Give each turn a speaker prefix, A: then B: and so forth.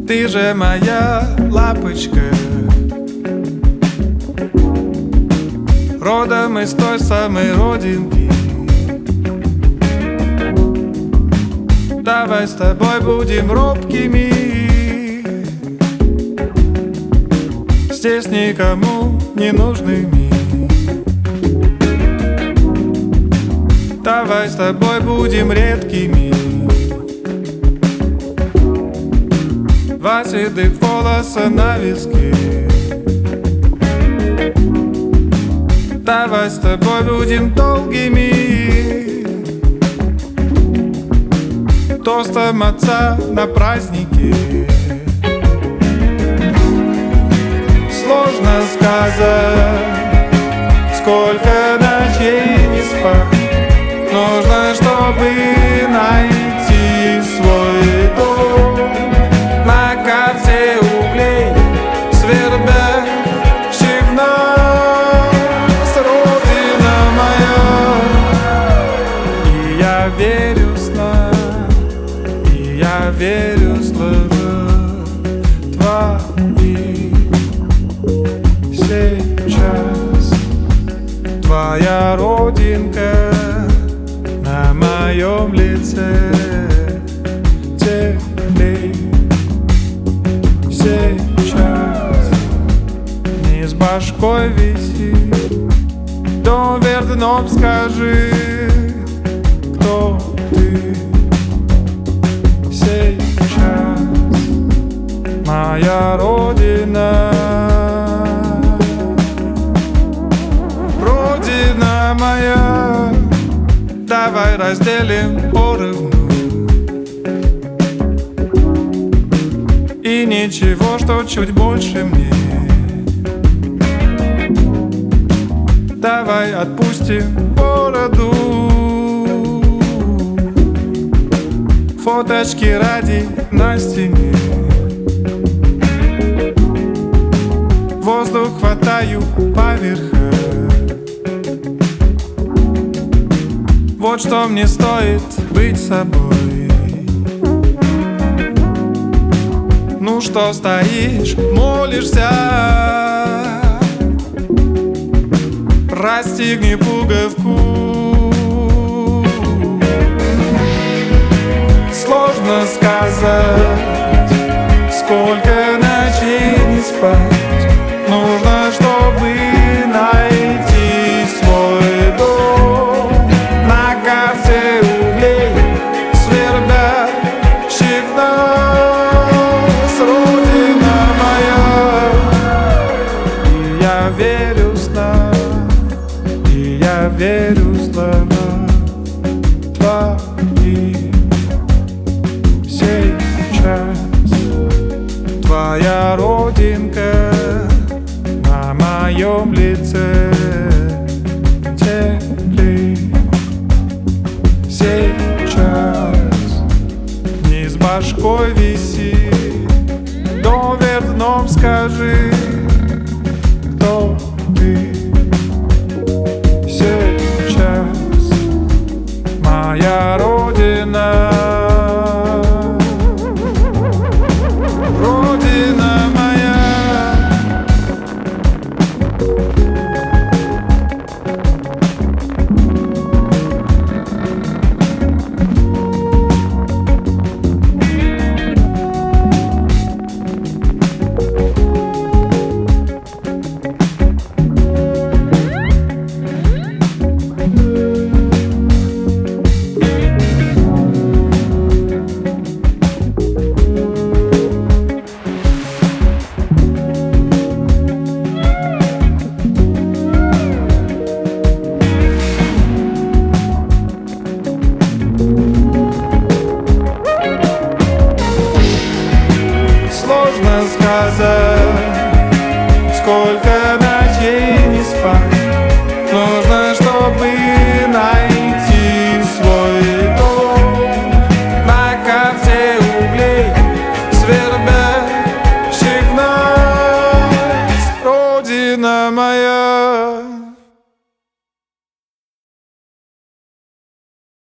A: Ты же моя лапочка, родом из той самой родинки. Давай с тобой будем робкими, здесь никому не нужными. Давай с тобой будем редкими, два седых волоса на виске. Давай с тобой будем долгими, тостом отца на празднике. Сложно сказать, сколько ночей не спать. Нужно, чтобы найти свой дом. На карте углей свербящих нас родина моя. И я верю сна, и я верю слова твои. Сейчас твоя родинка на моем лице теплей. Сейчас не с башкой виси, дом вверх дном скажи, кто ты. Сейчас моя родина, родина моя. Давай разделим поровну, и ничего, что чуть больше мне. Давай отпустим бороду, фоточки ради на стене. Воздух хватаю поверх. Вот что мне стоит быть собой. Ну что стоишь, молишься? Расстегни пуговку. Сложно сказать, сколько ночей не спать. Нужно, чтобы найти свой дом. На карте углей свербящих нас родина моя. И я верю сна, и я верю слова твои. Сейчас твоя родинка на моем лице теплей. Сейчас вниз башкой виси, дом вверх дном скажи,